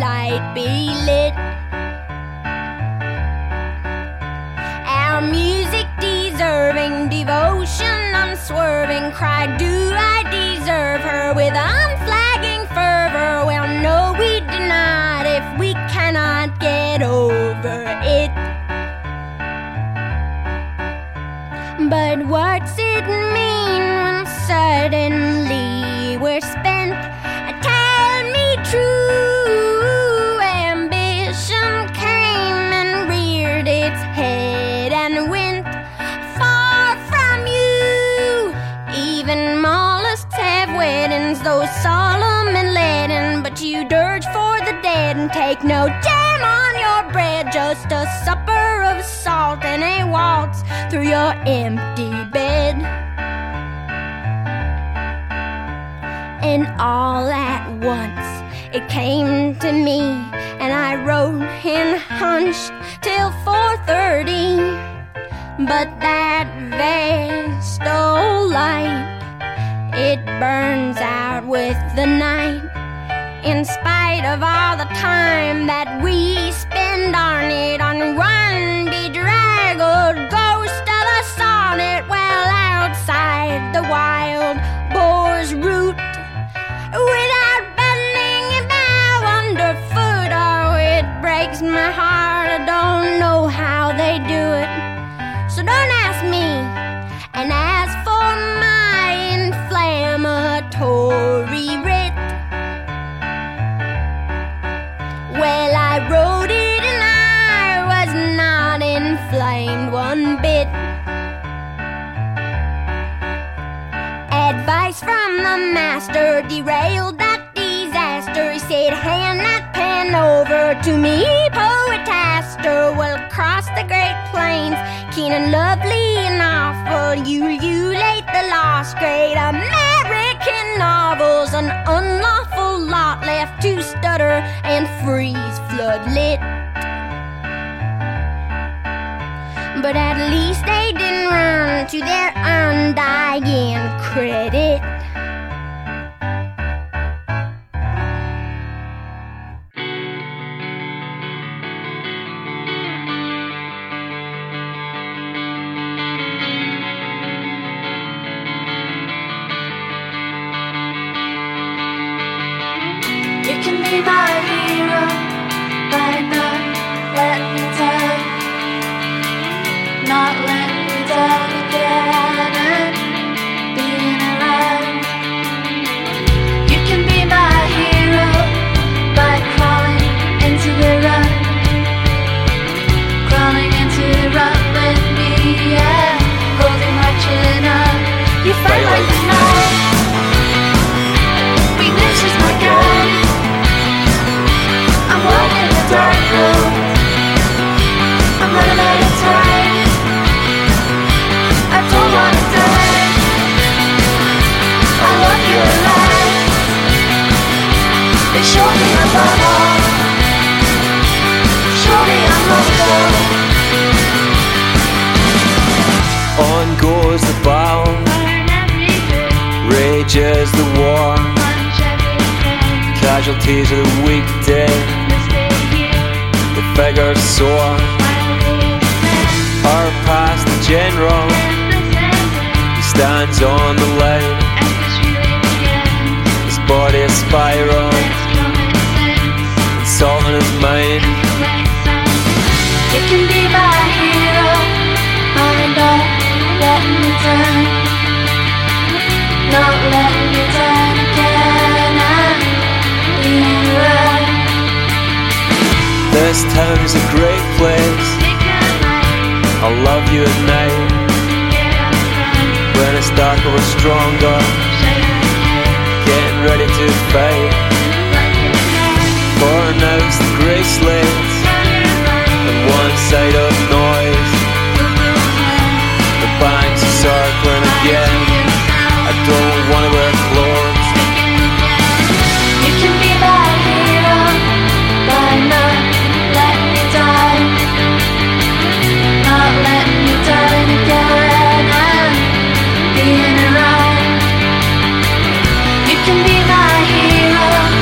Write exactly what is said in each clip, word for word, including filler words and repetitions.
light be lit. Our music deserving devotion, unswerving cry, do I deserve her with unflagging fervor? Well, no, we do not if we cannot get over it. But what's it mean when suddenly we're spent? Tell me true. Ambition came and reared its head and went far from you. Even mollusks have weddings, though solemn and leaden, but you dirge for the dead and take no jam on your bread, just a supper of salt and a waltz through your empty bed. And all at once it came to me, and I wrote and hunched till four thirty. But that vestal light, it burns out with the night. In spite of all the time that we spend on it, on one bedraggled ghost of a sonnet, well, outside the wild boar's root, without bending a bow underfoot. Oh, it breaks my heart, I don't know how they do it, so don't ask me. And as for my inflammatory writ, well, I wrote it and I was not inflamed one bit. Advice from the master derailed that disaster. He said, hand that pen over to me, poetaster. Well, across the great plains, keen and lovely and awful, you ululate the lost great American novels, an unlawful lot left to stutter and freeze floodlit. But at least they didn't run to their undying credit. You can be my hero by not letting me down, not letting me down again, and being around. You can be my hero by crawling into the rut, crawling into the rut with me, yeah, holding my chin up. You fight like the night, weakness is my guide. I'm walking the dark road, I'm running out of time, I don't wanna die, I love you alive. They show me I'm bubble, show me I'm local. On goes the battle, rages the war, casualties of the weekday, the figures soar. Our past the general, he stands on the line, his body a spiral, salt in his mind. You can be my hero, I'm not letting you down, not letting you down again, I'm being around. This town's a great place, I'll love you at night. When it's darker we're stronger, getting ready to fight. For now's the grey slates and one side of noise. The banks are circling again, I don't wanna wear clothes. You can be my hero by not letting me die, not letting me die again, and being around. You can be my hero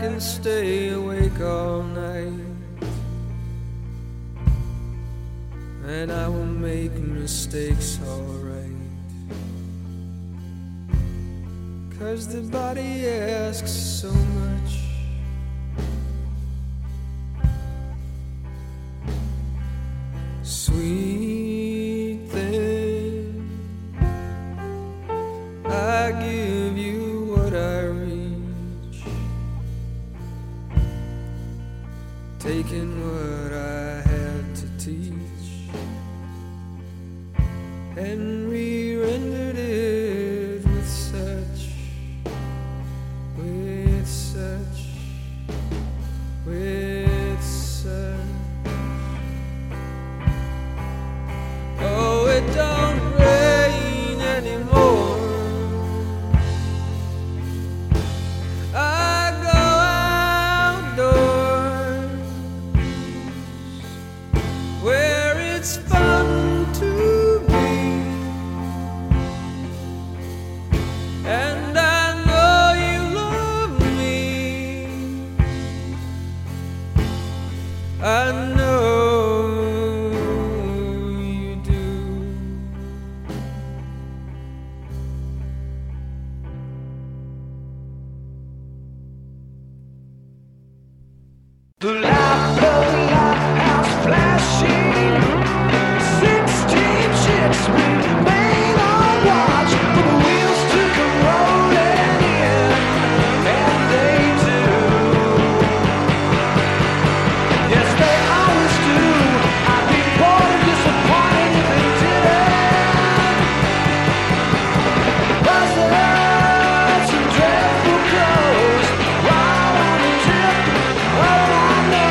can stay awake all night, and I will make mistakes alright, 'cause the body asks so much. Sweet thing, I give you what I reach, taking what I had to teach, and re-rendered it with such, with such, with such. Oh, it don't rain anymore. I go outdoors where it's fun to be, and I know you love me. I know you do. The light of the lighthouse flashing, sixteen ships remain on watch for the wheels to come rolling in, and they do. Yes, they always do. I'd be bored and disappointed if they didn't. Buzzards and dreadful crows, right on the tip of my nose.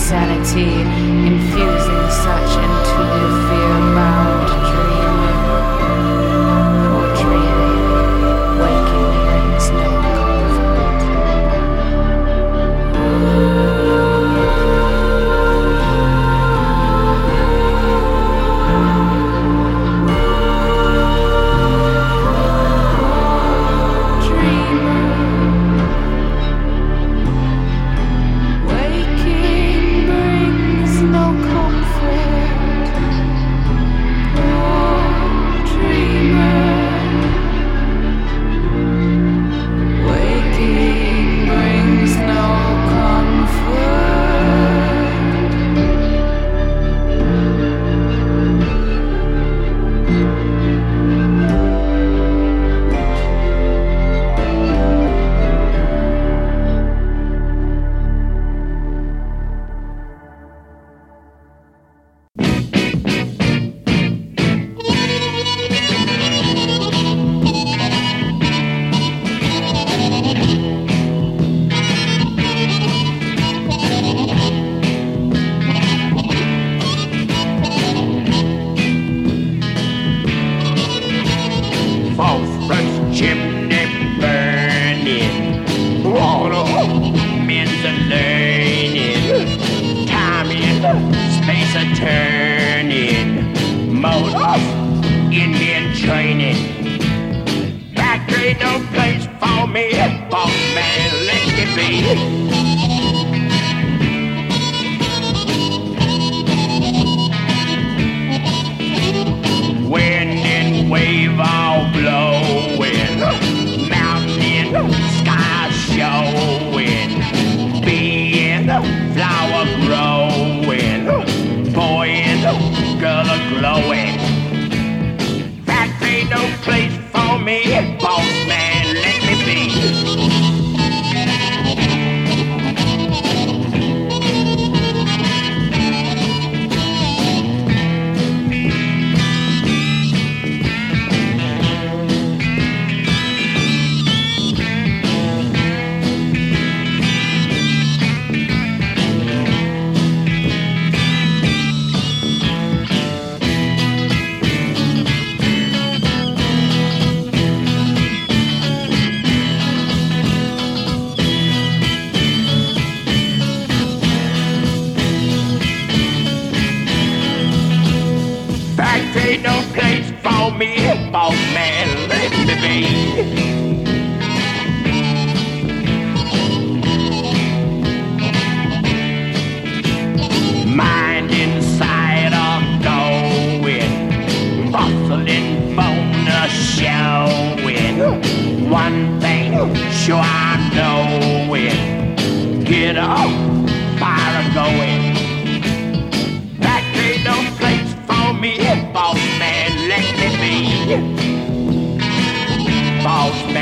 insanity, infusing such into the fear-bound dreamer. For dreaming, waking brings no comfort.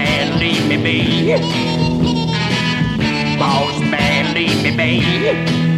Boss man, leave me be.